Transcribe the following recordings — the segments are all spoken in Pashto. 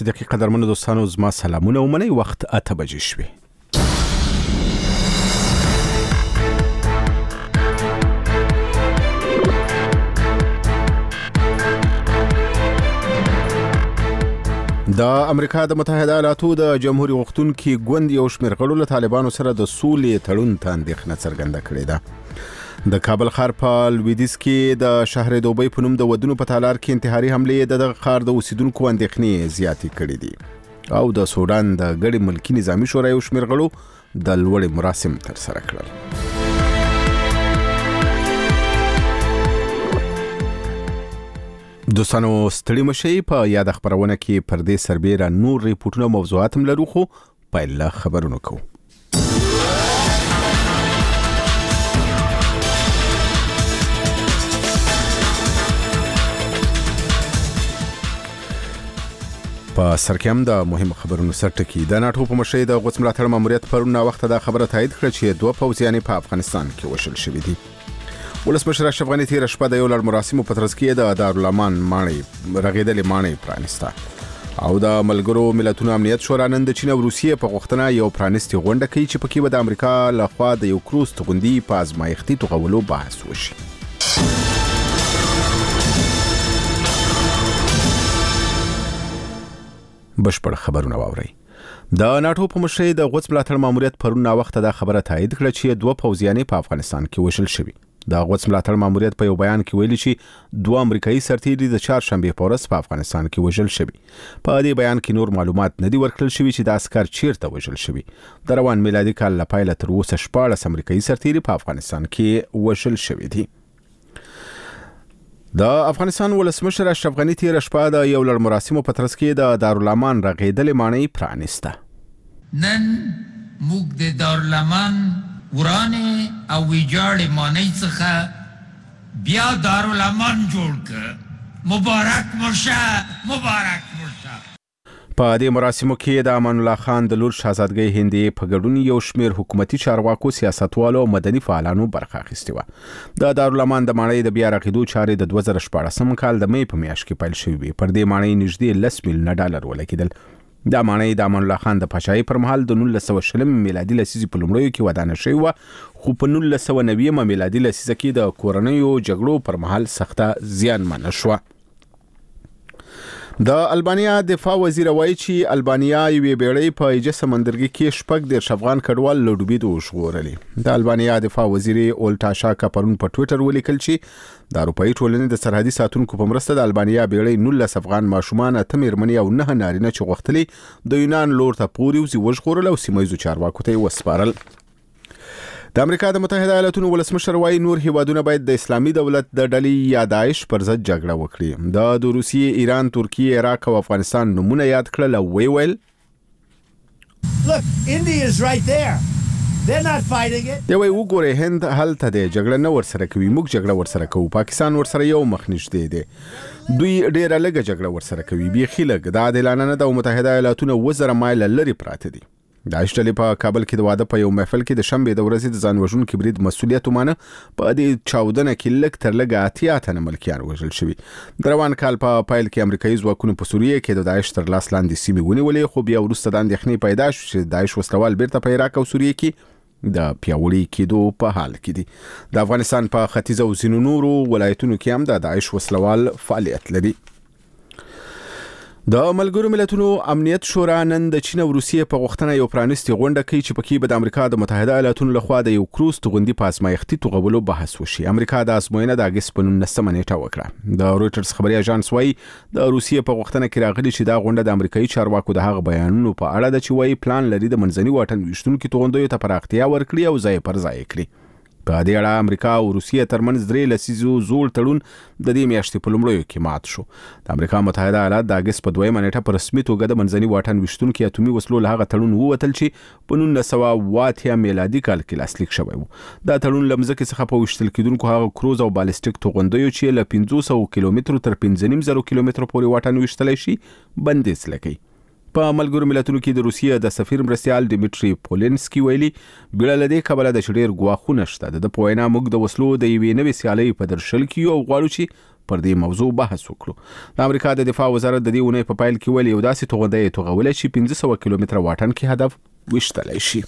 دقیقه قدرمنو دوستانو زما سلامونه ومنئ. وخت 8 بجې شوې. د امریکا د متحده ایالاتو د جمهوریت غوښتونکي ګوند یو شمېر غړو له طالبانو سره د سولې تړون ته اندېښنه څرګنده کړې ده. د کابل ښار په لویدیځ کې د شهر دوبۍ په نوم د ودونو په تالار کې انتحاري حملې د دغه ښار د اوسیدونکو اندېښنې زیاتې کړې دي او د سودان د ګډې ملکي نظامي شورا یو شمېر غړو د لوړې مراسم ترسره کړل. دوستانو ستړي مشئ. په یاد خبرونه کې پر دې سربېره نور ریپورتونه او موضوعات هم لرو، خو پیل له خبرونو کوو. په سرکم د مهم خبرونو سرټکی د ناتو په مشرۍ د غوڅ ملاتړ ماموریت پرون وخت دا خبره تایید کړه چې دوه پوځیان په افغانستان کې وشل شوي دي. ولسمشر اشرف غني تیر شپه د یو لړ مراسمو په ترڅ کې د دارالامان ماڼۍ رغېدلې ماڼۍ پرانسته او د ملګرو ملتونو امنیت شورا نن د چین او روسیې په غوښتنه یو پرانستي غونډه کوي چې پکې به د امریکا لخوا د یو کروز توغندي په ازمایښتي توغولو بحث وشي. بشپړ خبرونه واورئ. د ناتو په مشرۍ د غوڅ ملاتړ ماموریت پرون وخت دا خبره تایید کړه چې دوه پوځیان په افغانستان کې وشل شوي. د غوڅ ملاتړ ماموریت په یو بیان کې ویلي چې دوه امریکایي سرتیري د چهارشنبې په ورځ په افغانستان کې وژل شوي. په دې بیان کې نور معلومات نه دي ورکړل شوي چې د عسكر چیرته وژل شوي. د روان میلادي کال له پیله تر اوسه 14 امریکایي سرتیري په افغانستان کې وژل شوي دي. د افغانستان ولسمشر اشرف غني تیر شپه د یو لړ مراسمو په ترڅ کې د دارالامان رغېدلې ماڼۍ پرانسته. نن موږ د دارالامان ورانې او ویجاړې ماڼۍ څخه بیا دارالامان جوړ کړ. مبارک مرشه، مبارک مرشه. په دې مراسمو کې د امان الله خان د لور شاهزادګۍ هندې په ګډون یو شمېر حکومتي چارواکو، سیاستوالو او مدني فعالانو برخه اخیستې وه. د دارالامان د ماڼۍ د بیا رغېدو چارې د 2014 کال د مې په میاشت کې پیل شوې وې. پر دې ماڼۍ نږدې 10 میلیونه ډالر ولګېدل. دا ماڼۍ د امان الله خان د پاچاهۍ پر مهال د 1920 میلادي لسیزې په لومړیو کې ودانه شوې وه، خو په 1990 میلادي لسیزه کې د کورنیو جګړو پر مهال سخته زیانمنه شوه. د البانیا دفاع وزیر وایي چې البانیا یوې بیړۍ په ایجه سمندرګي کې 14 افغان کډوال له ډوبېدو وژغورلي. د البانیا دفاع وزیر اولټا شاکا پرون په ټویټر ولیکل چې د اروپایي ټولنې د سرحدي ساتونکو په مرسته د البانیا بیړۍ 19 افغان ماشومان، 8 مېرمنې او 9 نارینه چې غوښتلي د یونان لور ته پورې وژغورل او سیمه‌ییزو چارواکو ته وسپارل. د امریکا د متحده ایالاتو ولسمشر وايي نور هیوادونه باید د اسلامي دولت د ډلې یا داعش پر ضد جګړه وکړي. د روسیې، ایران، ترکیه، عراق او افغانستان نمونه یاد کړل او ویل Look, India is right there. They're not fighting it. دی وګوره هند هلته دی، جګړه نه ورسره کوي، موږ جګړه ورسره کوو. پاکستان ورسره یو مخ نږدې دی، دوی ډیره لږه جګړه ورسره کوي، بیخي لږ. دا عادلانه نه ده او متحده ایالاتونه 1000 مایل لرې پراته دي. د اشتلې په کابل کې د واده په یو محفل کې د شنبې د ورځې د ځان وژونکي برید مسؤلیت ومانه. په دې چاودنه کې لږ تر لږه 80 تنه ملکیان وژل شوي. د روان کال په پیل کې امریکایي ځواکونو په سوریه کې د داعش تر لاس لاندې سیمې ونیولې، خو بیا وروسته د اندېښنې پیدا شو چې داعش وسلوال بیرته په عراق او سوریه کې د پیاوړي کېدو په حال کې دي. د افغانستان په ختیځ او ځینو نورو ولایتونو کې هم د داعش وسلوال فعالیت لري. د ملګرو ملتونو امنیت شورا نن د چین او روسیې په غوښتنه یو پرانستي غونډه کوي چې پکې به د امریکا د متحده ایالاتو لخوا د یو کروز توغندي په ازمایښتي توغولو بحث وشي. امریکا د ازموینه د اگست په 19 نیټه وکړه. د رويټرز خبري اژانس وايي د روسیې په غوښتنه کې راغلي چې دا غونډه د امریکایي چارواکو د هغه بیانونو په اړه د چې وايي پلان لري د منځني واټن ویشتونکو توغندیو ته پراختیا ورکړي او ځای پر ځای کړي. په دې اړه امریکا او روسیې ترمنځ 3 لسیزو زوړ تړون د دې میاشتې په لومړیو کې مات شو. د امریکا متحده ایالات د اگست په 2 نیټه په رسمي توګه د منځني واټن ویشتونکو اتومي وسلو له هغه تړون ووتل چې په 1980 میلادي کال کې لاسلیک شوی و. دا تړون لمزکه څخه په وشتل کېدونکو هغه کروز او بالستیک توغندیو چې له 500 کیلومترو تر 1500 کیلومترو پورې واټن وشتل شي بندیز لګي. په ملګرو ملتونو کې د روسیې د سفیر مرستیال ډیمیټری پولینسکی ویلي بل لدی کبله د شډیر ګواخونه شته. د پوینا موږ د وسلو د یوې نوې سیالۍ په درشل کې او غواړو چې پر دې موضوع بحث وکړو. د امریکا د دفاع وزارت د دې اونۍ په پیل کې ویلي یو داسې توغندۍ توغولې چې 1500 کیلومتره واټن کې هدف وشتلی شي.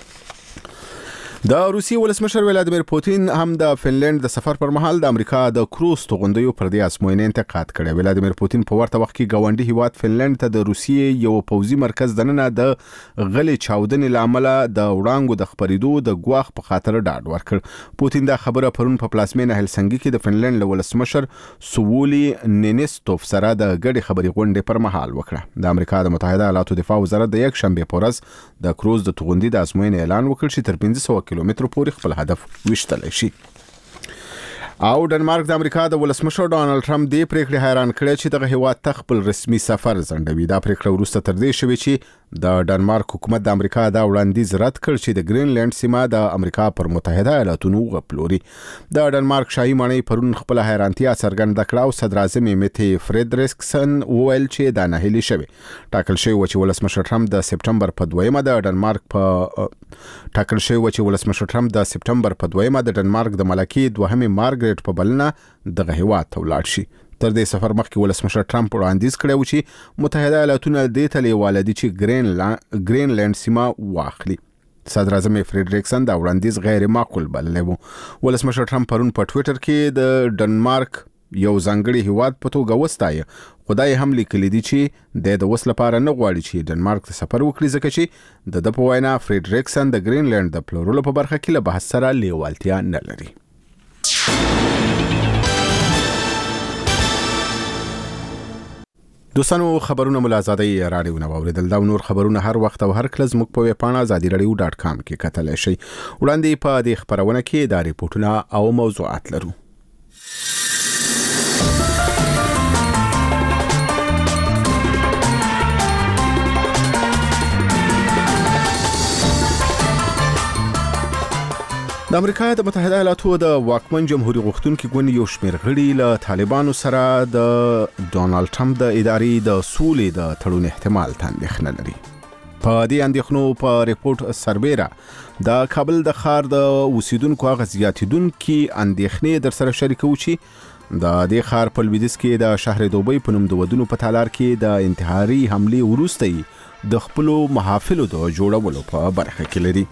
د روسیې ولسمشر ولادیمیر پوتین هم د فنلند د سفر پر مهال د امریکا د کروز توغندیو پر دې ازموینې انتقاد کړی. ولادیمیر پوتین په ورته وخت کې ګاونډي هیواد فنلند ته د روسیې یو پوځي مرکز دننه د غلې چاودنې لامل د وړانګو د خبرېدو د ګواښ په خاطر ډاډ ورکړ. پوتین دا خبره پرون په پلازمینه هلسنګي کې د فنلند ولسمشر سوولي نینستوف سره د ګډې خبرې غونډې پر مهال وکړه. د امریکا د متحده ایالاتو دفاع وزارت د یک شنبه په ورځ د کروز د توغندي د ازموینې اعلان وکړ چې تر 1500 کیلومتر پورې خپل هدف وشتلی شي. او ډنمارک د امریکا د ولسمشر ډانلډ ټرمپ دې پریکړې حیران کړي چې دغه هیواد ته خپل رسمي سفر ځنډوي. دا پریکړه وروسته تر دې شوې چې د ډنمارک حکومت د امریکا دا وړاندیز رد کړ چې د ګرینلند سیمه د امریکا پر متحده ایالاتونو وپلوري. د ډنمارک شاهي ماڼۍ پرون خپل حیرانتیا څرګنده کړه او صدر اعظم میته فریدریکسن وویل چې دا نهیلي شوی. ټاکل شوی و چې ولسمشر ټرمپ د سپټمبر په 2مه د ډنمارک په ټاکل شوی و چې ولسمشر ټرمپ د سپټمبر په 2مه د ډنمارک د ملکې دوهمه مارګریټ په بلنه دغه هیواد ته ولاړ شي. تر دې سفر مخکې ولسمشر ټرمپ وړاندیز کړی و چې متحده ایالاتونه دې ته لیواله دي چې ګرینلند سیمه واخلي. صدر اعظم فریدریکسن دا وړاندیز غیر معقول بللی و. ولسمشر ټرمپ پرون په ټویټر کې د ډنمارک یو ځانګړي هیواد په توګه وستایه. خدای هم لیکلي دي چې د اوس لپاره نه غواړي چې ډنمارک ته سفر وکړي ځکه چې د په وینا فریدریکسن د ګرینلند د پلورلو په برخه کې له بحث سره لیوالتیا نه لري. دوستانو خبرونه ملازادي رادیو نه اوریدل. دا نور خبرونه هر وخت او هر کله زموږ په ویبپاڼه azadiradio.com کې کتلی شئ. وړاندې په دې خبرونه کې دا ریپورتونه او موضوعات لرو. د امریکا د متحده ایالاتو د واکمن جمهوریت غوښتونکو ګوند یو شمېر غړي له طالبانو سره د ډونالد ټرمپ د ادارې د سولې د تړون احتمال ته اندېښنه لري. په دې اندېښنو په ریپورت سربیره د کابل د ښار د اوسیدونکو هغه زیاتیدونکي اندېښنې در سره شریکو چې د دې ښار په لویدیځ کې د شهر دوبۍ په نوم د ودونو په تالار کې د انتحاري حملې وروسته د خپلو محافلو د جوړولو په برخه کې لري.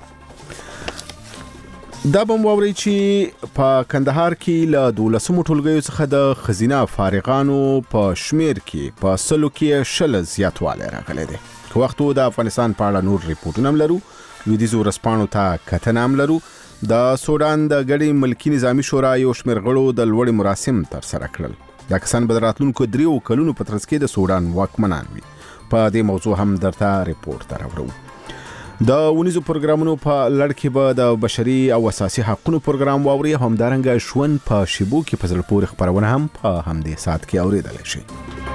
دا بم ووري چې په کندهار کې له 12 ټولګیو څخه د خزینه فارغانو په شمیر کې په سلو کې شل زیاتوالی راغلی دی. که وختو د افغانستان په اړه نور ریپورټونه هم لرو. لویدیځو ورځپاڼو ته کتنه هم لرو. د سودان د ګډې ملکي نظامي شورا یو شمېر غړو د لوړې مراسم ترسره کړل. دا کسان به د راتلونکو 3 کلونو په ترڅ کې د سودان واکمنان وي. په دې موضوع هم درته ریپورټ راوړو. د ونیزو پروګرامونو په لړ کې به د بشري او اساسي حقوقو پروګرام واوري. همدارنګه ژوند په شیبو کې په زړه پورې خبرونه هم په همدې ساعت کې اوریدلی شي.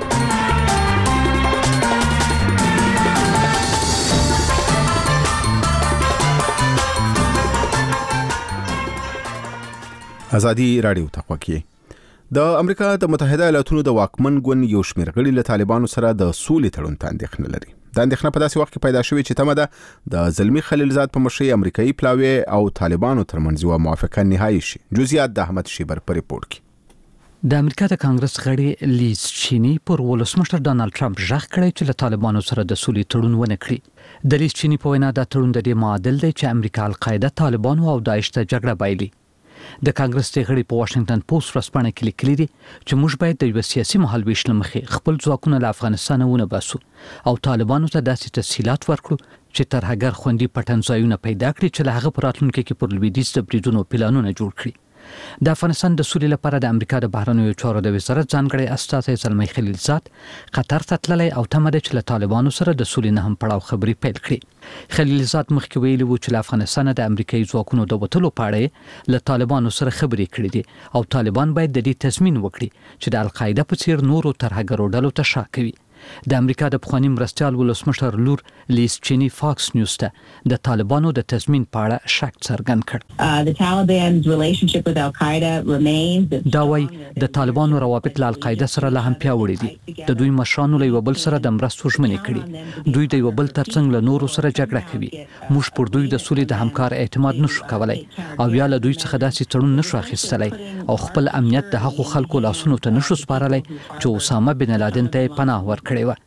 ازادي رادیو ته خوښي. د امریکا د متحده ایالاتونو د واکمن ګوند یو شمېر غړي له طالبانو سره د سولې تړون ته اندېښنه لري. دا اندېښنه په داسې وخت کې پیدا شوې چې تمه ده د زلمی خلیلزاد په مشرۍ امریکایي پلاوی او طالبانو ترمنځ یوه موافقه نهایي شي. جزئیات د احمد شیبر په ریپورت کې. د امریکا د کانګرس غړي لیز چینی پر ولسمشر ډانلډ ټرمپ ژغ کړی چې له طالبانو سره د سولې تړون ونه کړي. د لیز چینی په وینا دا تړون د دې معادل دی چې امریکا القاعده، طالبانو او داعش ته جګړه بایلي. د کانګرس غړي په واشنگټن پوسټ ورځپاڼه کې لیکلي دي چې موږ باید د یو سیاسي مهالویش لمخې خپل ځواکونه له افغانستان ونه باسو او طالبانو ته داسې تسهیلات ورکړو چې ترهګر خوندي پټنځایونه پیدا کړي چې له هغه په راتلونکي کې پر لویدیځ د بریدونو پلانونه جوړ کړي. د افغانستان د سولې لپاره د امریکا د بهرنیو چارو د وزارت ځانګړی استازی زلمی خلیلزاد قطر ته تللی او تمه ده چې له طالبانو سره د سولې نه هم پړاو خبرې پیل کړي. خلیلزاد مخکې ویلي و چې له افغانستان د امریکایي ځواکونو د وتلو په اړه له طالبانو سره خبرې کړې دي او طالبان باید د دې تضمین وکړي چې د القاعده په څیر نورو ترهګرو ډلو ته شا کوي. د امریکا د پخوانی مرستیال ولسمشر لور لیز چینی فاکس نیوز ته د طالبانو د تضمین په اړه شک څرګند کړ. دا وایي د طالبانو روابط له القاعده سره لا هم پیاوړي دي. د دوی مشرانو له یو بل سره د مرستو ژمنې کړي. دوی د یو بل ترڅنګ له نورو سره جګړه کوي. موږ پر دوی د سولې د همکار اعتماد نشو کولای او یا له دوی څخه داسې تړون نشو اخیستلای او خپل امنیت د هغو خلکو لاسونو ته نشو سپارلی چې اسامه بن لادن ته پناه ورکړې و.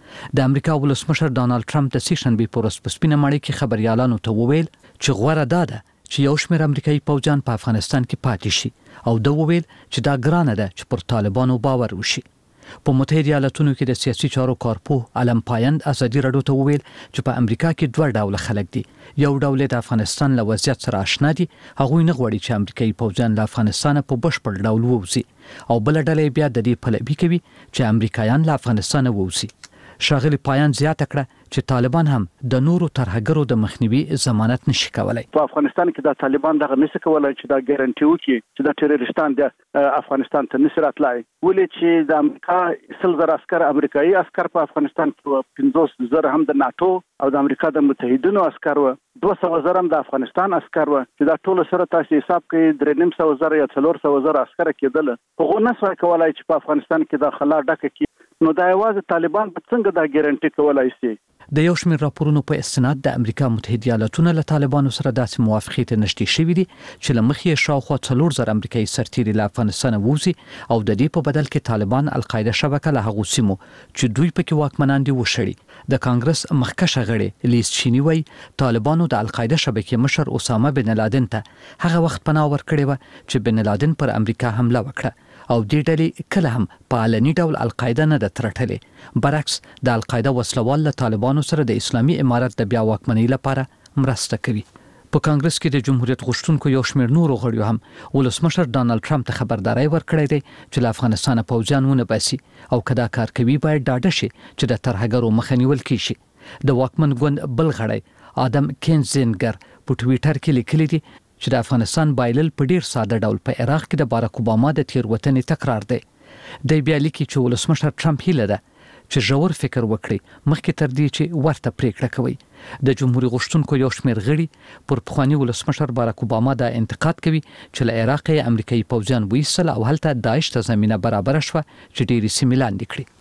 د امریکا ولسمشر ډانلډ ټرمپ د سیشنبې په ورځ په سپینه ماڼۍ کې خبريالانو ته وویل چې غوړه ده چې یو شمېر امریکایي پوځیان په افغانستان کې پاتې شي او دا وویل چې دا ګرانه ده چې پر طالبانو باور وشي. په متحده ایالاتونو کې د سیاسي چارو کارپوه علم پایند ازادي راډیو ته وویل چې په امریکا کې دوه ډول خلک دي. یو ډول د افغانستان له وضعیت سره آشنا دي، هغوی نه غواړي چې امریکایي پوځیان له افغانستان په بشپړ ډول ووځي، او بل ډله بیا د دې پلوي کوي چې امریکایان له افغانستان ووځي. شاغلی پایان زیاته کړه چې طالبان هم د نورو ترهګرو د مخنیوي ضمانت نشي کولای. په افغانستان کې د طالبان دغه نشي کولای چې دا ګارانټي وکړي چې د ټیرریستان د افغانستان ته نشي راتلای. ولې چې د امریکا 100,000 عسكر امریکایي عسكر په افغانستان کې 50,000 هم د ناتو او د امریکا د متحدینو عسكر و، 200,000 هم د افغانستان عسكر و، چې دا ټول سره تاسو حساب کړئ 3,500,000 یا 400,000 عسكر کېدل. هغه نسوي کولای چې په افغانستان کې د خلا ډکه کې نو دا یوازې طالبان به څنګه دا ګارانټي کولای شي. د یو شمېر راپورونو په استناد د امریکا متحده ایالاتونو له طالبانو سره داسې موافقې ته نږدې شوي دي چې له مخې شاوخوا 4,000 امریکایي سرتیري له افغانستان ووځي او د دې په بدل کې طالبان القاعده شبکه له هغو سیمو چې دوی پکې واکمنان دي وشړي. د کانګرس مخکشه غړي لیز چینی وایي طالبانو د القاعده شبکې مشر اسامه بن لادن ته هغه وخت پناه ورکړې وه چې بن لادن پر امریکا حمله وکړه او دې ډلې کله هم په علني ډول القاعده نه ده ترټلې. برعکس د القاعده وسلوال له طالبانو سره د اسلامي امارت د بیا واکمنۍ لپاره مرسته کوي. په کانګرس کې د جمهوریت غوښتونکو یو شمېر نورو غړیو هم ولسمشر ډانلډ ټرمپ ته خبرداري ورکړې ده چې له افغانستان پوځیان ونه باسي او کدا کار کوي باید ډاډه شي چې د ترهګرو مخه نیول کیږي. د واکمن ګوند بل غړی آدم کینزینګر په ټویټر کې لیکلي دي چې د افغانستان بایلل په ډیر ساده ډول په عراق کې د باراک اوباما د تیروتنې تکرار دی. د بیا لیکي چې ولسمشر ټرمپ هیله ده چې ژور فکر وکړي مخکې تر دې چې ورته پریکړه کوي. د جمهوریت غوښتونکو یو شمېر غړي پر پخوانی ولسمشر باراک اوباما دا انتقاد کوي چې له عراق امریکایي پوځیان وایستل او هلته داعش ته زمينه برابر شوه چې ډېری سیمې لاندې کړي.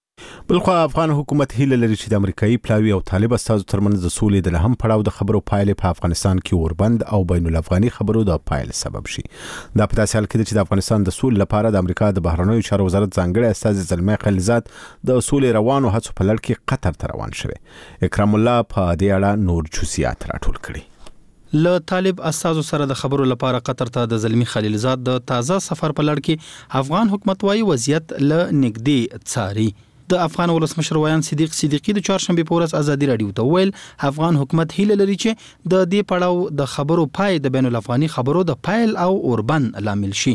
بلخو افغان حکومت هیله لري چې د امریکایي پلاوی او طالب استازو ترمنځ د سولې د لهم پړاو د خبرو پایلې په افغانستان کې اوربند او بین الافغاني خبرو د پایل سبب شي. دا په داسې حال کې چې د افغانستان د سولې لپاره د امریکا د بهرنیو چارو وزارت ځانګړی استازي زلمي خلیلزاد د سولې روانو هڅو په لړ کې قطر ته روان شوی. اکرام الله په دې اړه نور جزئیات راټول کړي. له طالب استازو سره د خبرو لپاره قطر ته د زلمی خلیلزاد د تازه سفر په لړ کې افغان حکومت وايي وضعیت له نږدې څاري. د افغان ولسمشر ویان صدیق صدیقی د چهارشنبه په ورځ ازادي راډیو ته ویل افغان حکومت هیله لري چې د دې پړاو د خبرو پای د بین الافغاني خبرو د پایل او اوربن لامل شي.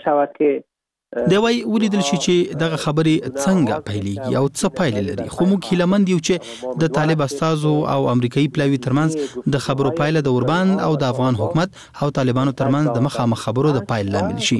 د وای ولیدل شي چې دغه خبرې څنګه پیلېږي او څه پایلې لري، خو موږ هیلمند یو چې د طالب استازو او امریکایي پلاوی ترمنځ د خبرو پایله د اوربن او د افغان حکومت او طالبانو ترمنځ د مخامخ خبرو د پایل لامل شي.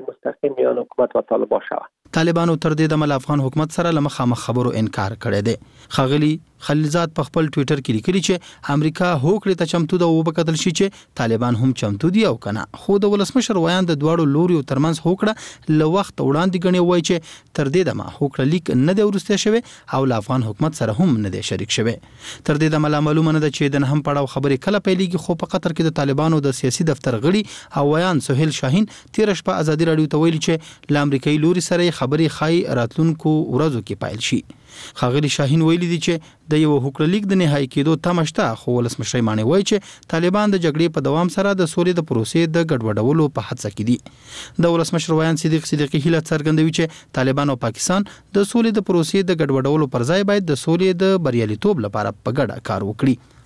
طالبانو تر دې د افغان حکومت سره له مخامخ خبرو انکار کړی دی. خاغلی خلیلزاد په خپل ټویټر کې لیکلي چې امریکا هوکړې ته چمتو ده او وبکتل شي چې طالبان هم چمتو دي او کنه، خو د ولسمشر ویان د دواړو لوري ترمنځ هوکړه له وخت وړاندې غني وای چې تر دې د هوکړه لیک نه دی ورسته شوی او له افغان حکومت سره هم نه دی شریک شوی. تر دې د معلومه نه ده چې د هم پړاو خبرې کله پیلېږي، خو په قطر کې د طالبانو د سیاسي دفتر غړي او ویان سهیل شاهین تیر شپه ازادي راډیو ته ویلي چې ل امریکایي لوري سره خبرې خای راتلونکو ورځو کې پایل شي. خاغلی شاهین ویلي دي چې د یو هوکړه لیک د نهایی کېدو تمه شته، خو ولسمشر مانی وایي چې طالبان د جګړې په دوام سره د سولې د پروسې د ګډوډولو په هڅه کې دي. د ولسمشر ویان صدیق صدیقی هیله څرګندوي چې طالبان او پاکستان د سولې د پروسې د ګډوډولو پر ځای باید د سولې د بریالیتوب لپاره په ګډه کار وکړي.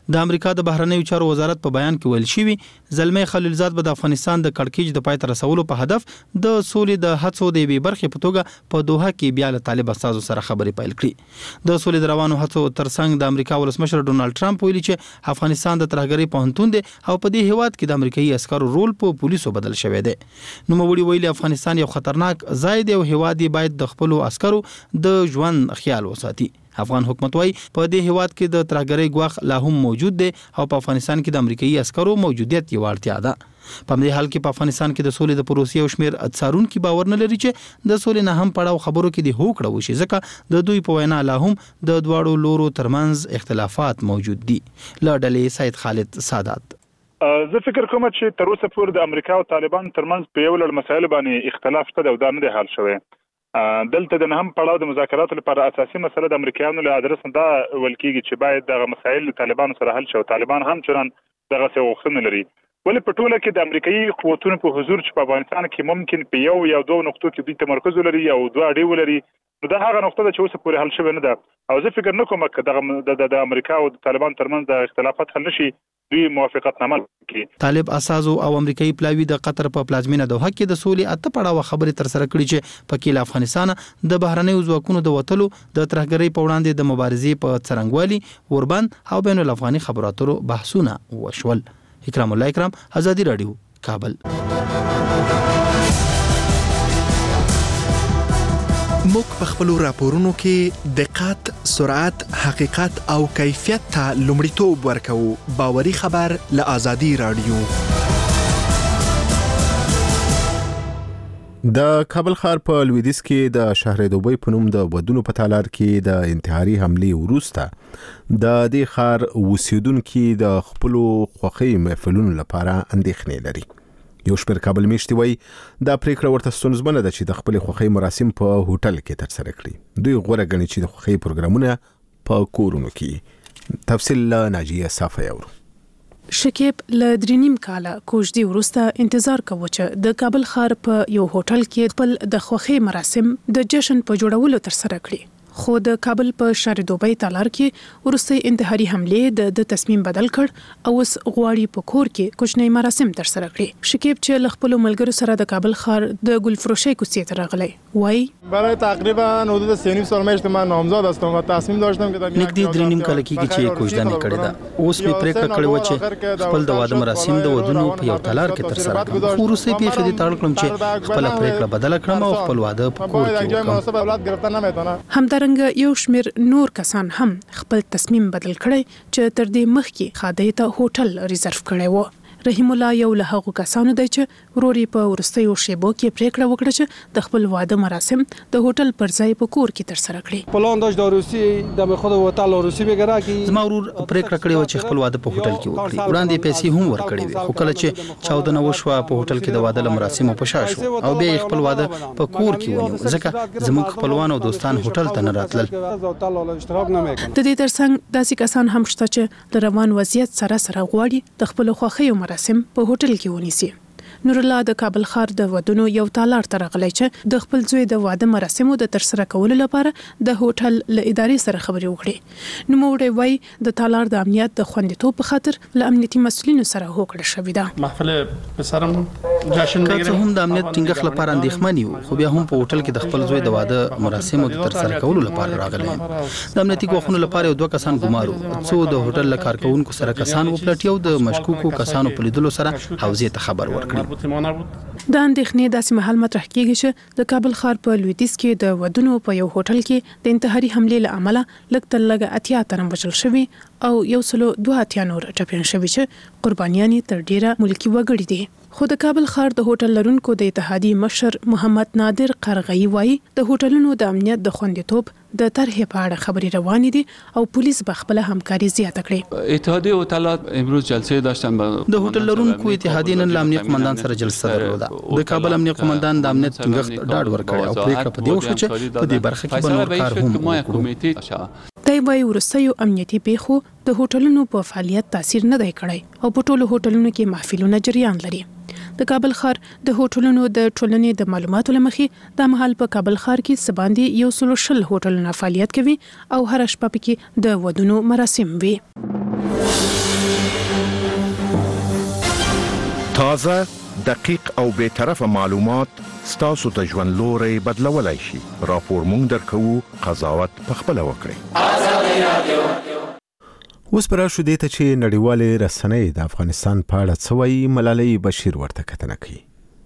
د امریکا د بهرنیو چارو وزارت په بیان کې ویل شوی زلمی خلیلزاد به د افغانستان د کړکېچ د پای ته رسولو په هدف د سولې د هڅو د یوې برخې په توګه په دوحه کې بیا له طالب استازو سره خبرې پیل کړې. د سولې د روانو هڅو ترڅنګ د امریکا ولسمشر ډونالد ټرمپ ویلي چې افغانستان د ترهګرۍ پوهنتون دی او په دې هیواد کې د امریکایي عسکرو رول په پولیسو بدل شوی دی. نوموړي ویلي افغانستان یو خطرناک ځای دی او هیواد باید د خپل عسکرو د ژوند خیال وساتي. افغان حکومت وايي په دې هیواد کې د ترهګرۍ ګواښ لا هم موجود دی او په افغانستان کې د امریکایي عسکرو موجودیت یو اړتیا ده. په دې حال کې په افغانستان کې د سولې د پروسې او شمیر څارونکو باور نه لري چې د سولې نه هم پړاو خبرو کې د هوکړه وشي ځکه د دوی په وینا لا هم د دواړو لورو ترمنځ اختلافات موجود دي. له ډلې سید خالد سادات: زه فکر کوم چې تر اوسه پورې د امریکا او طالبان ترمنځ په یو لړ مسایل باندې اختلاف شته او دا نه دی حل شوی. دلته د نهم پړاو د مذاکراتو لپاره اساسي مسله د امریکایانو له ادرس دا ویل کېږي چې باید دغه مسایل طالبانو سره حل شي. طالبان هم چران دغه څه غوښتنه لري ولې په ټوله کې د امریکایي قوتونو په حضور چې په افغانستان کې ممکن په یو یا دوه نقطو کې دوی تمرکز ولري او دوه اړې ولري نو دا هغه نقطه ده چې اوس پورې حل شوی نه ده او زه فکر نه کوم چې د امریکا او د طالبان ترمنځ د اختلافات حل نشي دوی موافقتنامه کوي. طالب اساسو او امریکایي پلاوی د قطر په پلازمینه دوحه کې د سولې اته پړاو خبرې تر سره کړې چې پکې له افغانستان د بهرنیو ځواکونو د وټلو د ترهګرۍ په وړاندې د مبارزې په څرنګوالي وربند او بین الافغاني خبرو اترو بحثونه وشول. اکرام الله اکرام، آزادی رادیو، کابل. موږ په خپل راپورونو کې دقت، سرعت، حقیقت او کیفیت ته لومړیتوب ورکوو. باوري خبر له آزادی رادیو. د کابل ښار په لویدیځ کې د شهر دوبۍ په نوم د ودونو په تالار کې د انتحاري حملې وروسته د دې ښار اوسیدونکو د خپل خوښۍ محفلونو لپاره اندېښنې لري. یو شمېر کابل میشتي وایي دا پریکړه ورته ستونزمنه ده چې د خپل خوښۍ مراسم په هوټل کې ترسره کړي. دوی غوره ګڼي چې د خوښۍ پروګرامونه په کورونو کې. تفصیل له ناجیه صافی اورو. شکیب له 3.5 کاله کوژدي وروسته انتظار کوي چې د کابل ښار په یو هوټل کې خپل د خوښۍ مراسم د جشن په جوړولو ترسره کړي. خو د کابل په شهر دوبۍ تالار کې ورسته انتحاري حملې د تصمیم بدل کړ او اوس غواړي په کور کې کوچنی مراسم ترسره کړي. شکیب چې له خپل ملګرو سره د کابل ښار د ګلفروشۍ کوڅې ته راغلی وای برای تقریبا حدود 3.5 سال میشت من نامزد هستم و تصمیم داشتم که نږدې 3.5 کال کېږي چې کوژدنه کړې ده. اوس می پریکړه کړې و چې خپل د واده مراسم د ودونو په یو تالار کې ترسره کړم. خو وروسته پیښې دي تړل کړم چې خپل پریکړه بدل کړم او خپل واده په کور کې وکړم. همدارنګه یو شمېر نور کسان هم خپل تصمیم بدل کړی چې تر دې مخکې خادای ته هوټل ریزرو کړی و. رحیم الله یو له هغو کسانو دی چې وروري په ورستیو شیبو کې پریکړه وکړه چې د خپل واده مراسم د هوټل پر ځای په کور کې ترسره کړي. پلان داشت داروسی د خود هوټل داروسی بګرا کی زما ورور پریکړه کړې و چې خپل واده په هوټل کې وکړي. وړاندې پیسې هم ورکړې وي خو کله چې چاودنه وشوه په هوټل کې د واده مراسم په شا شو او بیا خپل واده په کور کې ونیو ځکه زموږ خپلوان او دوستان هوټل ته نه راتلل. د دې ترڅنګ داسې کسان هم شته چې د روان وضعیت سره غواړي د خپل خوښۍ مراسم په هوټل کې ونیسي. نور الله د کابل ښار د ودونو یو تالار ته راغلی چې د خپل زوی د واده مراسمو د ترسره کولو لپاره د هوټل له ادارې سره خبرې وکړي. نوموړی وایي د تالار د امنیت د خوندیتوب په خاطر له امنیتي مسؤلینو سره هوکړه شوې ده. محفل پسرم جشن که هم د امنیت ټینګښت لپاره اندېښمن یو خو بیا هم په هوټل کې د خپل زوی د واده مراسمو د ترسره کولو لپاره راغلی. د امنیتي ګواښونو لپاره یو دوه کسان ګمارو څو د هوټل له کارکونکو سره کسان وپلټي او د مشکوکو کسانو په لیدلو سره حوزې ته خبر ورکړي. د اندېښنې داسې مهال مطرح کیږي چې د کابل ښار په لویدیځ کې د ودونو په یو هوټل کې د انتحاري حملې له امله لږ تر لږه 80 تنه وژل شوي او 102 نور ټپیان شوي چې قربانیان تر ډیره ملکی وګړي دي. خو د کابل ښار د هوټل لرونکو د اتحادیې مشر محمد نادر قرغی وایي د هوټلونو د امنیت د خوندیتوب د طرحې په اړه خبرې روانې دي او پولیس به خپل همکاري زیاته کړي. اتحادیه هوټلات امروز جلسه داشتن د هوټل لرونکو اتحادیې نن امنیت قومندان سره جلسه درلوده. د کابل امنیت قومندان د امنیت ټینګښت ډاډ ورکړ او پریکړه په دې وشوه چې په دې برخه کې به نور کار هم وکړو. دی وايي وروستیو امنیتي پیښو د هوټلونو په فعالیت تاثیر نه دی کړی او په ټولو هوټلونو کې محفلونه جریان لري. د کابل ښار د هوټلونو د ټولنې د معلوماتو لمخې د مهال په کابل ښار کې سباندې 160 هوټلونه فعالیت کوي او هر شپه پکې د ودونو مراسم وي. تازه، دقیق او بے طرفه معلومات ستاسو ته ژوند لوري بدلولای شي. راپور مونږ درکوو، قضاوت پخپله وکړئ. اوس پر شو دې ته چې نړیوالې رسنۍ د افغانستان په اړه څه وایي. ملالۍ بشیر ورته کتنه کوي.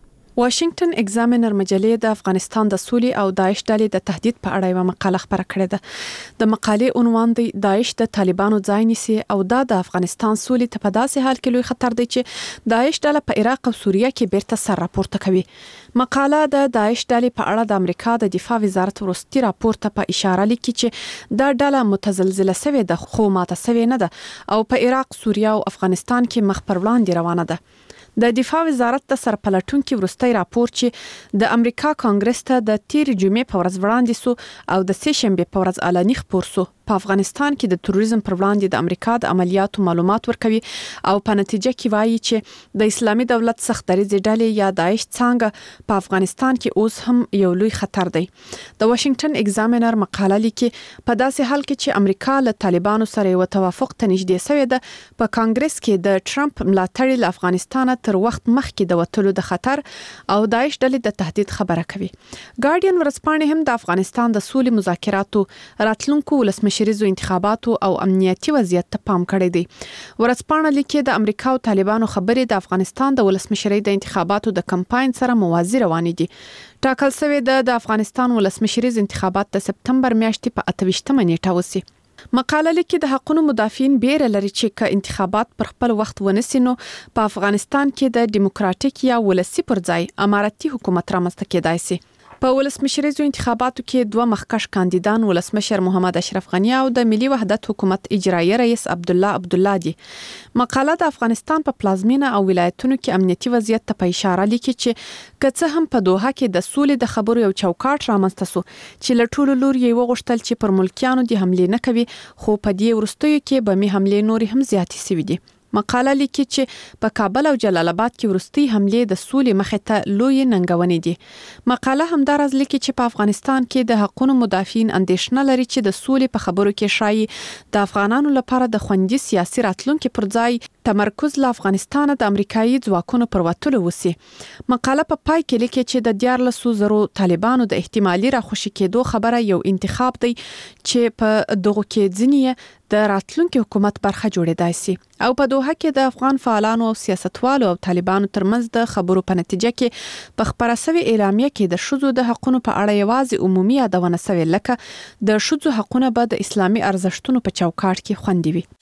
واشنگټن ایگزامینر مجلې د افغانستان د سولې او داعش ډلې د تهدید په اړه یو مقاله خپره کړې ده. د مقالې عنوان دی داعش د طالبانو ځای نیسي او دا د افغانستان سولې ته په داسې حال کې لوی خطر دی چې داعش ډله په عراق او سوریه کې بیرته سر راپورته کوي. مقاله د داعش ډلې په اړه د امریکا د دفاع وزارت وروستي راپور ته په اشاره لیکي چې دا ډله متزلزله شوې ده خو ماته شوې نه ده او په عراق، سوریه او افغانستان کې مخ پر وړاندې روانه ده. د دفاع وزارت د سرپلټونکو وروستي راپور چې د امریکا کانګرس ته د تیر جمعې په ورځ وړاندې سو او د سه شنبه په ورځ اعلاني خبر سو په افغانستان کې د تروریزم پر وړاندې د امریکا د عملیاتو معلومات ورکوي او په نتیجه کې وایي چې د اسلامي دولت سخت دریځ ډلې یا داعش څنګه په افغانستان کې اوس هم یو لوی خطر دی. د واشنگټن ایگزامینر مقاله لیکي په داسې حال کې چې امریکا له طالبانو سره یو توافق ته نږدې شوې ده، په کانګرس کې د ټرمپ ملاتړي له افغانستان تر وخت مخکې د وټلو د خطر او داعش ډلې د تهدید خبره کوي. ګارډین ورځپاڼه هم د افغانستان د سولې مذاکراتو راتلونکو ولسمشریزو انتخاباتو او امنیتي وضعیت ته پام کړی دی. ورځپاڼه لیکي د امریکا او طالبانو خبرې د افغانستان د ولسمشری د انتخاباتو د کمپاین سره موازی روانې دي. ټاکل شوی د افغانستان ولسمشریز انتخابات د سپتمبر میاشتې په 28 نیټه وسی. مقاله لیکي د حقوقو مدافعین بیره لري چې که انتخابات پر خپل وخت ونسي نو په افغانستان کې د دیموکراتیک یا ولسی پر ځای اماراتي حکومت رامنځته کېدای شي. په ولسمشریزو انتخاباتو کې دوه مخکښ کاندیدان ولسمشر محمد اشرف غنی او د ملي وحدت حکومت اجرایي رئیس عبدالله دي. مقاله د افغانستان په پلازمینه او ولایتونو کې امنیتي وضعیت ته په اشاره لیکي چې که څه هم په دوحه کې د سولې د خبرو یو چوکاټ رامنځته شو چې له ټولو لوري یې وغوښتل چې پر ملکیانو د حمله نه کوي، خو په دې وروستیو کې به می حمله نور هم زیاتې شوې دي. مقاله لیکي چې په کابل او جلال آباد کې وروستي حمله د سولې مخې ته لوی ننګونې دي. مقاله همدارز لیکي چې په افغانستان کې د حقوقو مدافعین اندېښنه لري چې د سولې په خبرو کې شایي د افغانانو لپاره د خوندي سیاسي راتلونکو پر ځای تمرکز له افغانستان د امریکایي ځواکونو پر وټلو وسی. مقاله په پای کې لیکي چې د 1400 طالبانو د احتمالي راخوشي کېدو خبره یو انتخاب دی چې په دغه کې ځینې د راتلونکي حکومت برخه جوړېدای شي او په دوحه کې د افغان فعالانو او سیاستوالو او طالبانو ترمنځ د خبرو په نتیجه کې په خبره شوی اعلامیه کې د شذو د حقوقو په اړه یوازې عمومي یادونه شوی لکه د شذو حقوقونه به د اسلامي ارزښتونو په چوکاټ کې خوندي وي.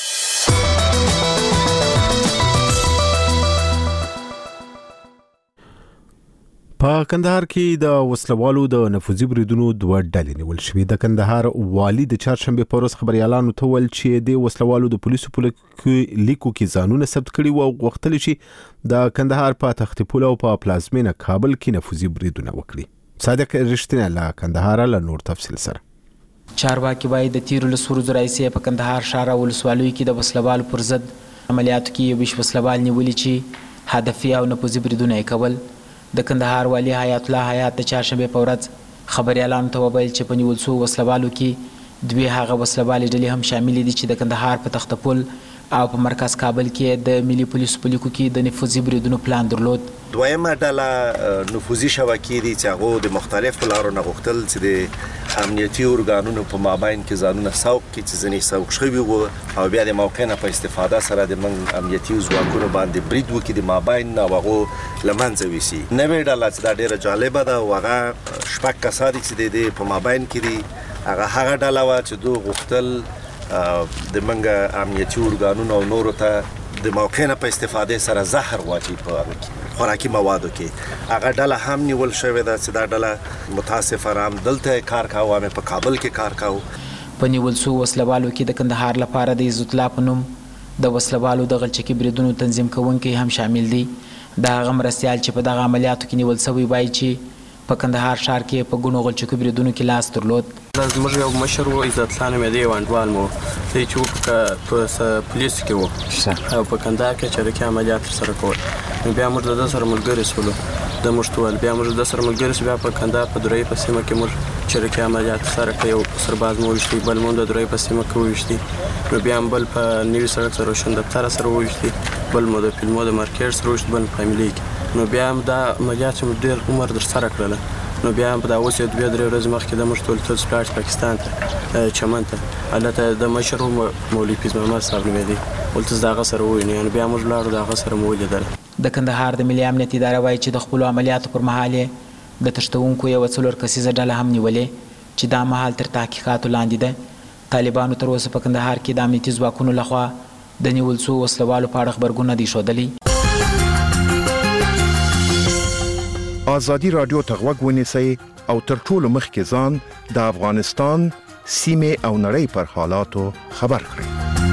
په کندهار کې د وسلوالو د نفوذي بریدونو دوه ډلې نیول شوې. د کندهار والي د چهارشنبه په ورځ خبريالانو ته ویل چې د وسلوالو د پولیسو په لیکو کې ځانونه ثبت کړي او غوښتل چې د کندهار په تخت پل او په پلازمینه کابل کې نفوذي بریدونه وکړي. صادق رښتینی له کندهار له نور تفصیل سره. چارواکي وايي د تیر لسورو زرایسي په کندهار ښار ولسوالۍ کې د وسلوالو پر ضد عملیاتو کې یو وسلوال نیولې چې هدفي او نفوذي بریدونه یې کول. د کندهار والي حیات الله حیات د چهارشنبه په ورځ خبريالانو ته وویل چې په نیول شوو وسلوالو کې دوی هغه وسلوالې ډلې هم شامل دي چې د کندهار په تخت پل او په مرکز کابل کې د ملي پولیسو په لیکو کې د نفوذي بریدونو پلان درلود. دویمه ډله نفوذي شبکې دي چې هغه د مختلفو لارو نه غوښتل چې د امنیتي ارګانونو په مابین کې ځانونه سوق کړي چې ځنې سوق شوي وو او بیا د موقع نه په استفاده سره د من امنیتي ځواکونو باندې برید وکړي د مابین نه هغه له منځه ویسي. نوې ډله چې دا ډېره جالبه ده او هغه شپږ کسان دي چې د په مابین کې دي. هغه ډله وه چې دوی غوښتل د منګه امنیتي ارګانونو او نورو ته د موقع نه په استفاده سره زهر واچي په خوراکي موادو کې. هغه ډله هم نیول شوې ده چې دا ډله متاسفانه هم دلته کار کاوه، هم په کابل کې کار کاوه. په نیول شوو وسلوالو کې د کندهار لپاره د عزت الله په نوم د وسلوالو د غلچکي بریدونو تنظیم کوونکي هم شامل دي. د هغه مرستیال چې په دغه عملیاتو کې نیول شوی وایي چې په کندهار ښار کې په ګڼو غلچکو بریدونو کې لاس درلود. زموږ یو مشر و عزت الله نومېده، یو انډوال مو دی چې په پولیسو کې و او په کندهار کې چریکي عملیات ترسره کول. نو بیا موږ د ده سره ملګري شولو د مشتول بیا موږ د سره ملګری بیا په کنده په درې په سیمه کې موږ چرکه عملیات سره کوي سرباز مو وشتي بل مونږ د درې په سیمه کې وشتي نو بیا بل په نیوی سړک سره روشن دفتر سره وشتي بل مو د فلمو د مارکیټ سره وشتي بل فاميلي نو بیا دا عملیات مو ډیر عمر در سره کړل نو بیا په دا اوس د بیا درې ورځې مخکې د مشتول تل سپلاټ پاکستان ته چمن ته البته د مشر مولوي پیز محمد صاحب نومېدی ولته داغه سره ویني نو بیا موږ لاړو داغه سره مو ولیدل د کندهار د ملي امنیت اداره وایي چې د خپل عملیاتو پر مهال د تشتونکو یو څلور کسیزه ډله هم نیولې چې دا مهال تر تحقیقاتو لاندې ده طالبانو تر اوسه په کندهار کې د امنیتي ځواکونو لخوا د نیول شوو وسلوالو په اړه خبرګون نه دي ښودلي ازادي رادیو ته غوږ ونیسئ او تر ټولو مخکې ځان د افغانستان سیمې او نړۍ پر حالاتو خبر کړئ.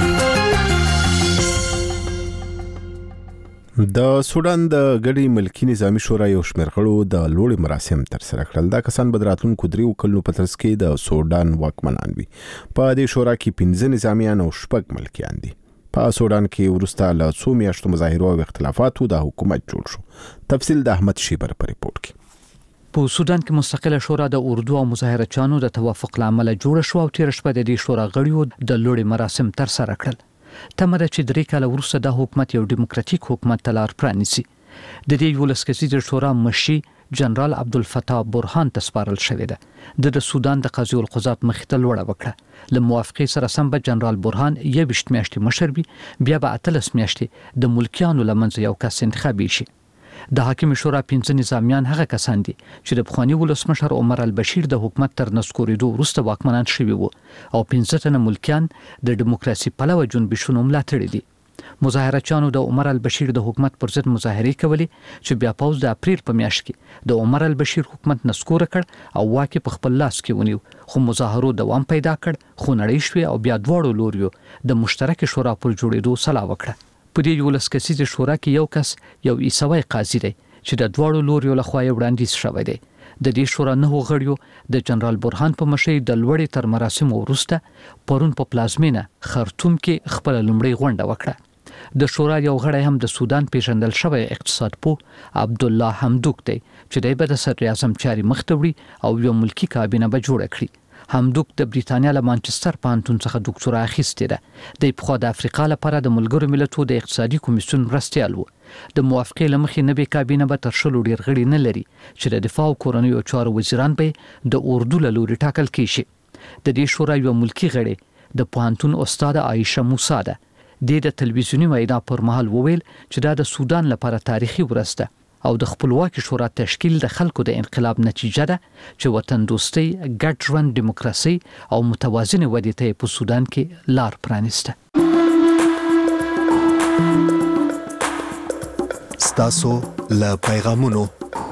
د سودان د غړي ملکی نظامی شورا یو شمېر غړو د لوړ مراسم تر سره کړل. دا کسان به راتلونکو 3 کلونو په ترڅ کې د سودان واکمنان وي. په دې شورا کې 15 نظامیان او 6 ملکیان دي. په سودان کې ورسته له 2 میاشتو مظاهرو او اختلافاتو د حکومت جوړ شو. تفصیل د احمد شیبر په ریپورت کې. په سودان کې مستقله شورا د اردو او مظاهرچانو د توافق لامل جوړ شو او تیر شپه د دې شورا غړیو د لوړ مراسم تر سره کړل. تمره چې 3 کاله وروسته د حکومت یو ډیموکراتیک حکومت تلار پرانیسي. د دې ولس کسیزه شورا مشي جنرال عبدالفتاح برهان تسپارل شوی ده. د سودان د قاضي القضات مخته لوړه وکړه. له موافقې سره سم به جنرال برهان 21 میاشتې مشر وي بیا به 13 میاشتې د ملکیانو لمنځه یو کس انتخابي شي. د حاکم شورا 15 نظامیان هغه کسان دي چې د بخوانی ولسمشر عمر البشیر د حکومت تر نسکوریدو وروسته واکمنان شوي وو او 15 تنه ملکیان د دیموکراسي پلوه جنبشونو ملاتړي دي. مظاهرچانو د عمر البشیر د حکومت پر ضد مظاهرې کولې چې بیا پاوز د اپریل په میاشت کې د عمر البشیر حکومت نسکور کړ او واکه په خپل لاس کې ونیو خو مظاهرو دوام پیدا کړ خو نړۍ شوي او بیا دواړو لوریو د مشترک شورا پر جوړېدو سلا وکړه. په دې ولس کسیزه شورا کې یو کس یو عیسوي قاضي دی چې د دواړو لوریو لخوا یو وړاندیز شوی دی. د دې شورا نه غړیو د جنرال برهان په مشرۍ د لوړې تر مراسم وروسته پرون په پلازمینه خرطوم کې خپل لومړی غونډه وکړه. د شورا یو غړی هم د سودان پیژندل شوی اقتصاد پوه عبدالله حمدوک دی چې د بد صدر اعظم چاري مختوړي او یو ملکی کابینه به جوړ کړي. حمدوک د بریتانیا له مانچستر پوهنتون څخه ډاکټورا اخیستې ده. د پخوا د افریقا لپاره د ملګرو ملتونو د اقتصادي کمیسیون مرستیال و. د موافقې لمخې نوې کابینه به تر شلو ډیر غړي نه لري چې د دفاع او کورنیو چارو وزیران به د اردو له لوري ټاکل کیږي. د دې شورا یو ملکی غړی د پوهنتون استاد عایشه موسی ده. د تلویزیونی وینا پر مهال وویل چې دا د سودان لپاره تاریخي ورځ ده او د خپلواکي شورا تشکیل د خلکو د انقلاب نتیجه ده چې وطن دوستي ګډ ژوند دیموکراسي او متوازنه ودې ته په سودان کې لار پرانیسته. ستاسو له پیغامونو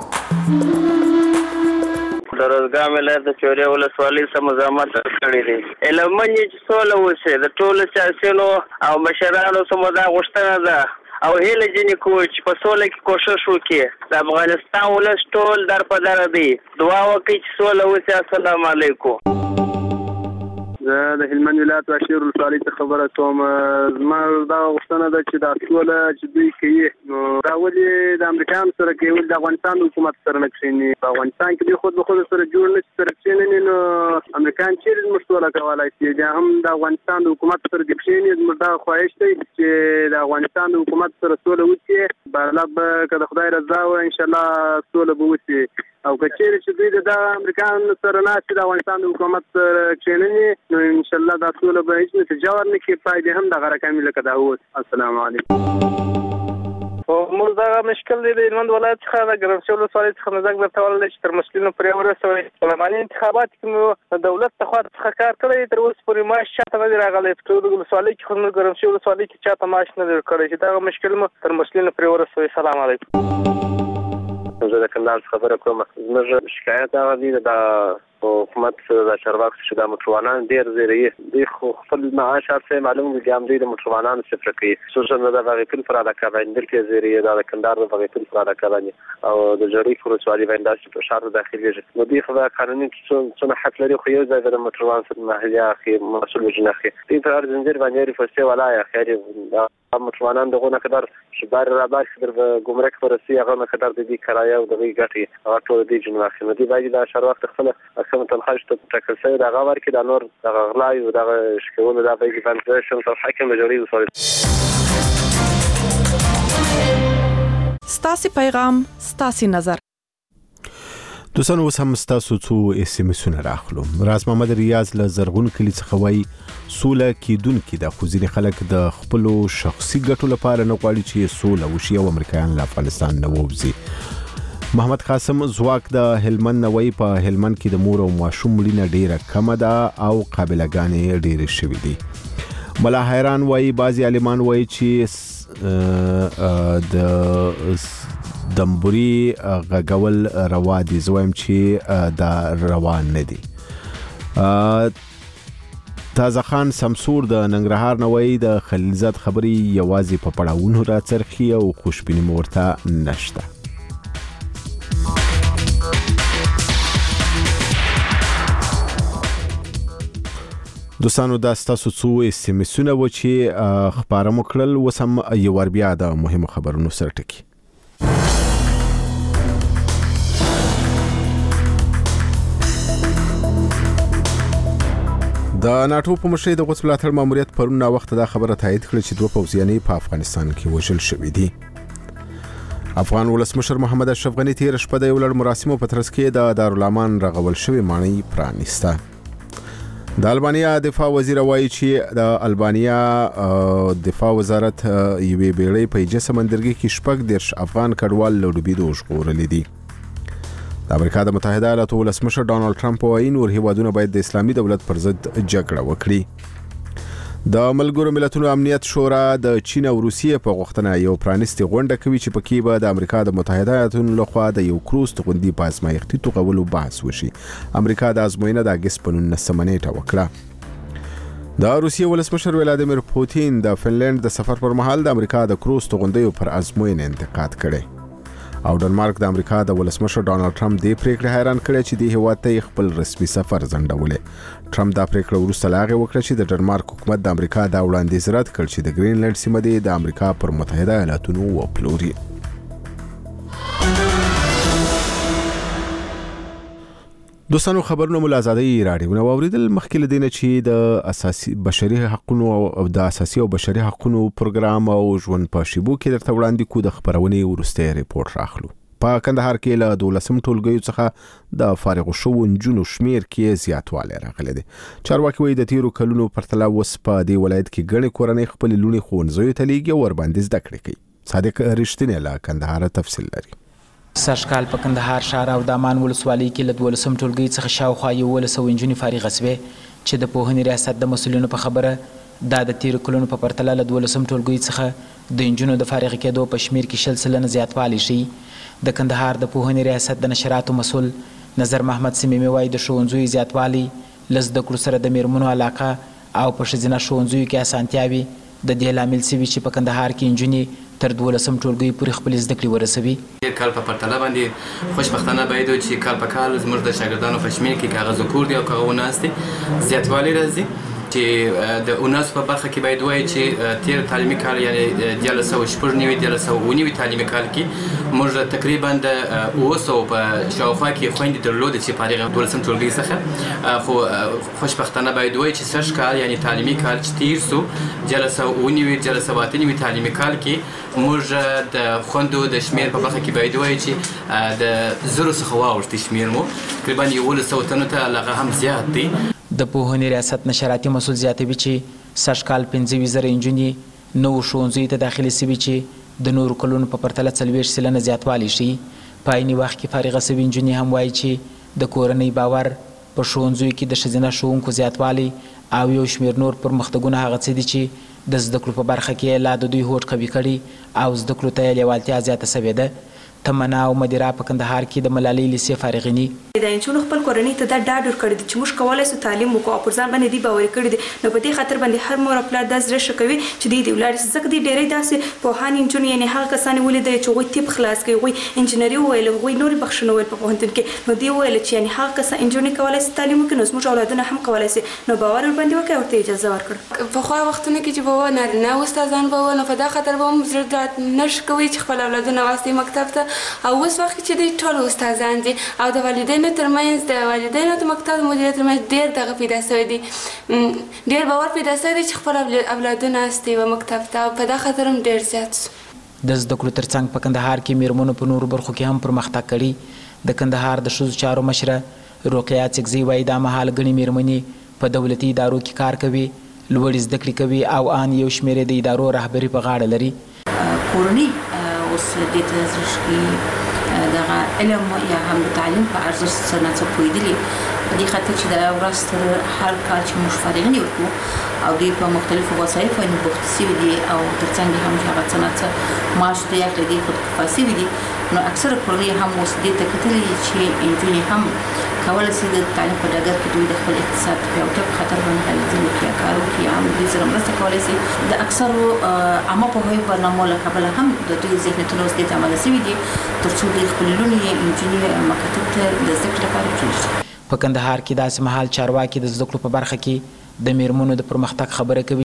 د روزګار ملت د چوري ولسوالۍ سم مزاحمت کړی دی. علمن چې سوله وسه د ټولو سیاسيونو او مشرانو سم دا غوښتنه ده او هله جنې کو چې په سوله کې کوشش وکړي. د افغانستان ولس ټول در په در دی. دعا وکړئ چې سوله وسه. السلام علیکم. زه د هلمند ولایت واشیر ولسوالۍ څخه خبره کوم. زما دا غوښتنه ده چې دا سوله چې دوی کوي نو دا ولې د امریکایانو سره کوي ولې د افغانستان حکومت سره نه کښېني. په افغانستان کې دوی خود به خود سره جوړ نه شي سره کښېني نو امریکایان چیرې زموږ سوله کولی شي. بیا هم د افغانستان د حکومت سره دې کښېني. زموږ دا خواهش دی چې د افغانستان د حکومت سره سوله وکړي. بهرله به که د خدای رضا وه انشاءالله سوله به وشي او که چیرې چې دوی د امریکایانو سره ناست د افغانستان د حکومت سره کښېنني نو انشاءالله دا سوله به هیڅ نتیجه ورنکړي. پای دې هم دغه رقمي لکه دا اوس. السلام علیکم. موږ دغه مشکل دی د هلمند ولایت څخه د ګرمسیر ولسوالۍ څخه مو زنګ درته ولاړ چې تر مسؤلینو پورې ورسوئ. پارلماني انتخابات کې مو د دولت له خوا څخه کار کړی تر اوسه پورې معاش چاته نه دی راغلی. په ټولو ولسوالۍ کې خو زموږ ګرمسیر ولسوالۍ کې چاته معاش نه دی ورکړی چې دغه مشکل مو تر مسؤلینو پورې ورسوئ. سلام علیکم. زه د کندهار څخه خبره کوم. زموږ شکایت هغه دی د حکومت د چارواکو چې د موټروانان ډېر زیری دوی خو خپل معاش هر معلوم دي هم دوی د موټروانانو صفر کوي. خصوصا د بغیپل پر علاقه باندې دلته زیری د کندهار د بغیپل پر علاقه باندې او د جری ولسوالۍ باندې په شهر داخلي نو دوی خو قانوني څونه حق لري خو یو ځای د موټروان سره محلي اخی مسؤل وجنه اخی دوی په هر زنجیر باندې فسته ولا یا خیر متوانان دغه قدر شبار را باش در ګمرک پرسي هغه قدر د دې کرایه او د غټي هغه ټول د جنوب اخیمه دی باید د شهر وخت خپل اقسام تنخواهش ته ټاکل شوی د هغه ورکې د نور د غلای او د شکول د باید فنډریشن تر حاکم مجوري وصول. ستاسي پیغام ستاسي نظر. دوستان اوس هم ستاسو څو SMS-ونه راخلو. راز محمد ریاض له زرغون کلی څخه وایي سوله کیدونکې ده خو ځینې خلک د خپلو شخصي ګټو لپاره نه غواړي چې سوله وشي او امریکایان له افغانستان نه ووځي. محمد قاسم زواک د هلمند نه وایي په هلمند کې د مور او ماشوم مړینه ډیره کمه ده او قابلګانې ډیرې شوي دي. ملا حیران وایي بعضې عالمان وایي چې د دمبوري غږول روا دي. زه وایم چې دا روان نه دي. تازه خان سمسور د ننګرهار نه وایي د خلیلزاد خبرې یوازې په پړاوونو راڅرخي او خوشبیني مو ورته نشته. دوستانو دا ستاسو څو SMS-ونه و چې خپاره مو کړل. اوس هم یو ور بیا د مهمو خبرونو سره ټکي. د ناتو په مشرۍ د غوڅ ملاتړ ماموریت پرون وخت دا خبره تایید کړه چې دوه پوځیانې په افغانستان کې وژل شوي دي. افغان ولسمشر محمد اشرف غني تیر شپه د یو لړ مراسمو په ترڅ کې د دارالامان رغول شوی ماڼۍ پرانیسته. د البانیا دفاع وزیر وایي چې د البانیا دفاع وزارت یوې بیړۍ په ایجه سمندرګي کې 14 افغان کډوال له ډوبېدو ژغورلي دي. د امریکا د متحده ایالاتو ولسمشر ډانلډ ټرمپ وایي نور هیوادونه باید د اسلامي دولت پر ضد جګړه وکړي. د ملګرو ملتونو امنیت شورا د چین او روسیې په غوښتنه یو پرانیستي غونډه کوي چې پکې به د امریکا د متحده ایالاتو لخوا د یو کروز توغندي په ازمایښتي توغولو بحث وشي. امریکا د ازموینه د اګست په 19 نیټه وکړه. د روسیې ولسمشر ولادیمیر پوتین د فنلند د سفر پر مهال د امریکا د کروز توغندیو پر ازموینه انتقاد کړي. او ډنمارک د امریکا د ولسمشر ډانلډ ټرمپ د پریکړې حیران کړي چې د هیواد ته خپل رسمي سفر ځنډولې. ټرمپ دا پریکړه وروسته لاغې وکړه چې د ډنمارک حکومت د امریکا د وړاندیز رد کړ چې د ګرینلند سیمه د امریکا پر متحده ایالاتونو وپلوري. دوستانو خبرونه مول ازادي راډیو نو اوریدل مخکې لدینه چې د اساسي بشري حقوقو او د اساسي او بشري حقوقو پروګرام او ژوند په شیبو کې درته وړاندې کو د خبرونې ورسته ریپورت راخلو. په کندهار کې له 12 ټولګیو څخه د فارغ شوو نجونو شمیر کې زیاتوالی راغلی دی. چارواکي وایي د تیرو کلونو پرتله اوس په دې ولایت کې ګڼې کورنۍ خپل لونې ښوونځیو ته لیږي او ورباندې زده کړې کوي. صادق رښتینی له کندهار تفصیل لري. سږکال په کندهار ښار او دامان ولسوالۍ کې له 12 ټولګي څخه شاوخوا 1100 نجونې فارغه شوې چې د پوهنې ریاست د مسؤلینو په خبره دا د تیرو کلونو په پرتله له 12 ټولګي څخه د نجونو د فارغ کېدو په شمیر کې 60% زیاتوالی شي. د کندهار د پوهنې ریاست د نشراتو مسؤل نظر محمد سمیمي وایي د ښوونځیو زیاتوالی له زده کړو سره د میرمنو علاقه او په ښځینه ښوونځیو کې اسانتیاوې د دې لامل شوي چې په کندهار کې نجونې تر 12 ټولګي پورې خپلې زده کړې ورسوي. کال په پرتله باندې خوشبختانه باید چې کال په کال زموږ د شاګردانو په شمیر کې کاغذ کور دی او کاغذ وناستي زیاتوالی راځي چې د اوناس په برخه کې باید وایي چې تیر تعلیمي کال یعنی 1999 تعلیمي کال کې موږ تقریبا د 200 په شاوخوا کې خويندې درلودې چې فارغ 12 ټولګي څخه خو خوشبختانه باید وایي چې سږ کال یعنی تعلیمي کال چې تیر سو 1999 تعلیمي کال کې موږ د خوندو د شمیر په برخه کې باید وایي چې د زرو څخه واوښتي شمیر مو تقریبا 1100 تنو ته لغه هم زیات دی. د پوهنې ریاست نشراتي مسؤل زیاتوي چې سږ کال 25,000 نجونې نوو ښوونځیو ته داخلې شوي چې د نورو کلونو په پرتله 40% زیاتوالی شي. په عیني وخت کې فارغه شوي نجونې هم وایي چې د کورنۍ باور په ښوونځیو کې د ښځینه ښوونکو زیاتوالی او یو شمېر نور پرمختګونه هغه څه دي چې د زده کړو په برخه کې لا د دوی هوډ قوي کړي او زده کړو ته یې لیوالتیا زیاته شوې ده. تمنا او مدیره په کندهار کې د ملالۍ لیسې فارغینی د انچونو خپل کورنۍ ته دا ډاډ ورکړی دی چې موږ کولای شو تعلیم وکړو او پر ځان باندې دی باور کړی دی نو په دې خاطر باندې هر مور خپل د زړه شکوي چې دی ولر ځکه دی ډېرې داسې په هان انجونی یعنی هغه کسان ولې د چوغې تیپ خلاص کوي وي انجنیری ویل وي نور بخښنه ویل په پوهنتون کې نو دی ویل چې یعنی هغه کسان انجونی کولای شي تعلیم وکړي نو موږ اولادونه هم کولای شي نو باور ور باندې وکړي او ته اجازه ورکړه په خو وختونه کې چې به نه استادان به نو په دا خاطر به هم زړه نش کوي چې خپل اولادونه واسي مکتب ته او اوس وخت چې دی ټول استادان دي او د والدینو ترمنځ د والدینو د مکتب مدیر ترمنځ ډېر دغه پیدا شوی دی ډېر باور پیدا شوی دی چې خپل اولادونه استي و مکتب ته په دا خاطر هم ډېر زیات د زده کړو ترڅنګ په کندهار کې میرمنو په نورو برخو کې هم پرمختګ کړي د کندهار د ښځو چارو مشره رقیه چکزي وایي دا مهال ګڼې میرمنې په دولتي ادارو کې کار کوي لوړې زده کړې کوي او ان یو شمېر د ادارو رهبري په غاړه لري کورنۍ اوس دې ته ځکه دغه علم یا هم تعلیم په ارزښت سره نه پوهېدلي په دې خاطر چې دا ورځ هر کال چې موږ فارغین یو او دوی په مختلفو وسایلو باندې بوخت شوي دي او ترڅنګ هم هغه څه نه څه معاش دی اخلي دي خود کفایي دي نو اکثره کورنۍ هم اوس دې ته کتلي چې نجونې هم کولای شي د تعلیم په ډګر کې دوی د خپل اقتصاد پیاوړتیا په خاطر باندې هلې ځینې کې کار وکړي هم دوی سره مرسته کولای شي د اکثرو عامه پوهاوي برنامو له کبله هم د دوی ذهنیتونه اوس دې ته عمل شوي دي تر څو دوی خپل لوڼې نجونې مکاتب ته د زده کړې لپاره پرېږدي په کندهار کې داسې مهال چارواکي د زده کړو په برخه کې د میرمنو د پرمختګ خبره کوي